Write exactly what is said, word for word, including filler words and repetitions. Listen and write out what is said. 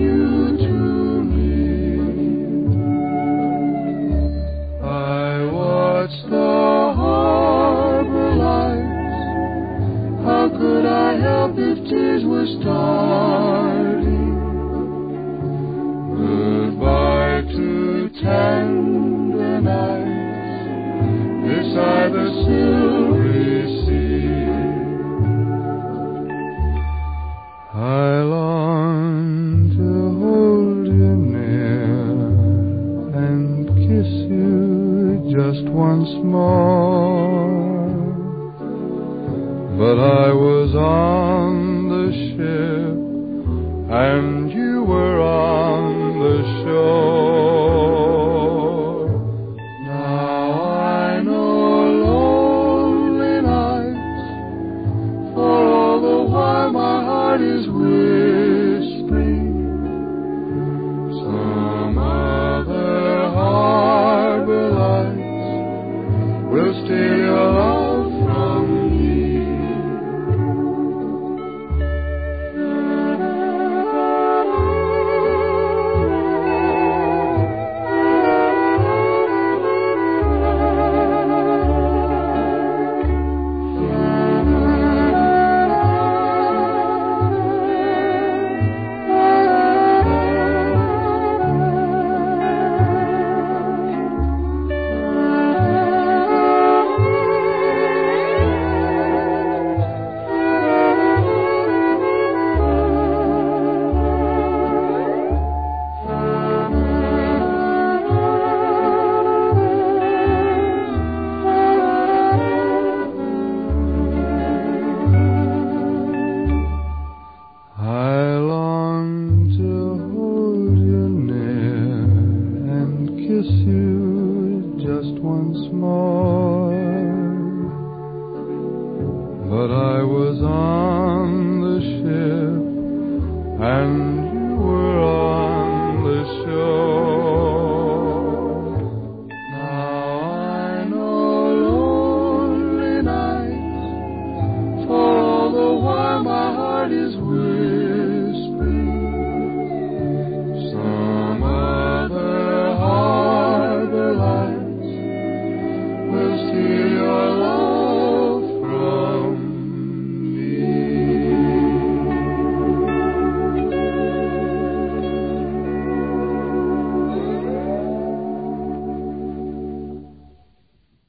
you to me. I watched the harbor lights. How could I help if tears were starting? Goodbye to tender nights beside the silvery sea. I long to hold you near and kiss you just once more, but I was on the ship and you were on the shore. Now I know lonely nights, for all the while my heart is whispering some other harbor lights will steal your love from me. I long to hold you near and kiss you